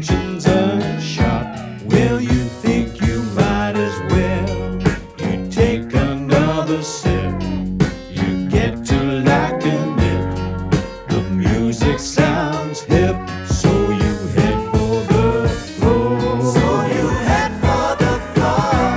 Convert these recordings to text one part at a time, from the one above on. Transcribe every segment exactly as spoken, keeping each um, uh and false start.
attention's a shot. Well, you think you might as well. You take another sip. You get to liking it. The music sounds hip, so you head for the floor. So you head for the floor.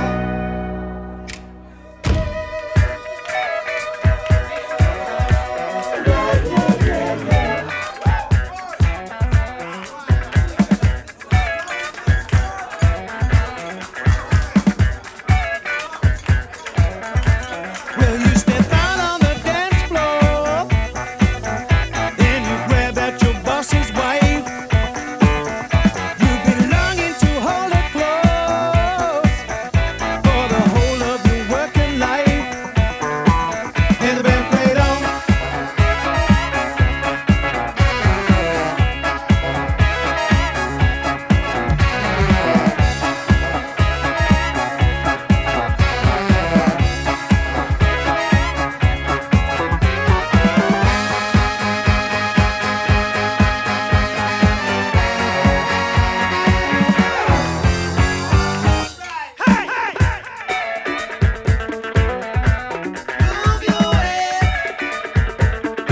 Well, you step out on the dance floor, then you grab at your boss's wife. You've been longing to hold her close for the whole of your working life. And the band played on. Move your head.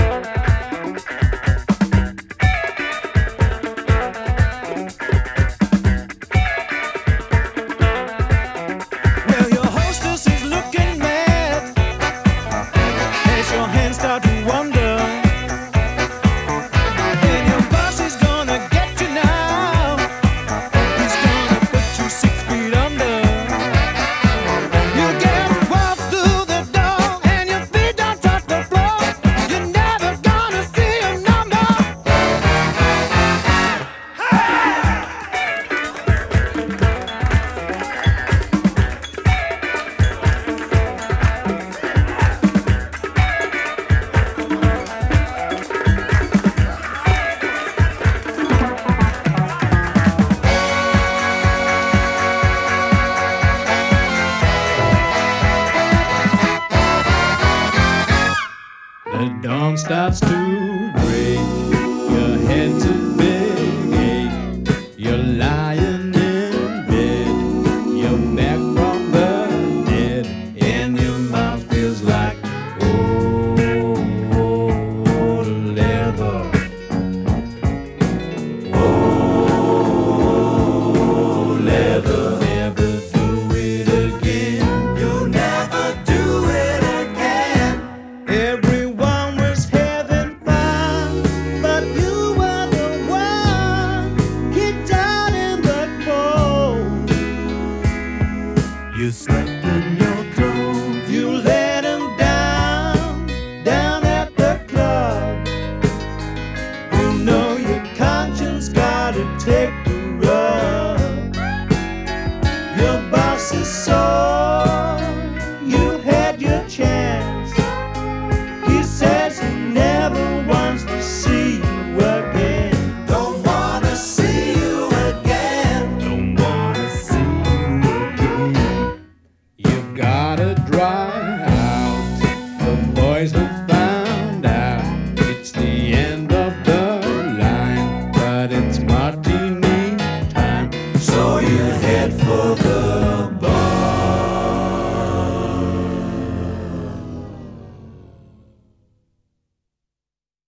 Well, your hostess is looking mad as your hands start to wander. And your boss is gonna get you now. He's gonna put you six feet under. You get walked through the door and your feet don't touch the floor. You're never gonna see a number. The dawn starts to break. Your head's a big ache. You're lying in bed. You're back from the dead, and your mouth feels like old leather. Old leather. Never do it again. You'll never do it again. Everyone was having fun, but you were the one kicked out in the cold. You slept in your clothes. You let him down, down at the club. You know your conscience gotta take the rub. Your boss is sore. You had your chance. He says he never wants to see you again. Don't wanna see you again. Don't wanna see you again. You gotta dry out. The boys have found out. It's the end of the line, but it's martini time. So you head for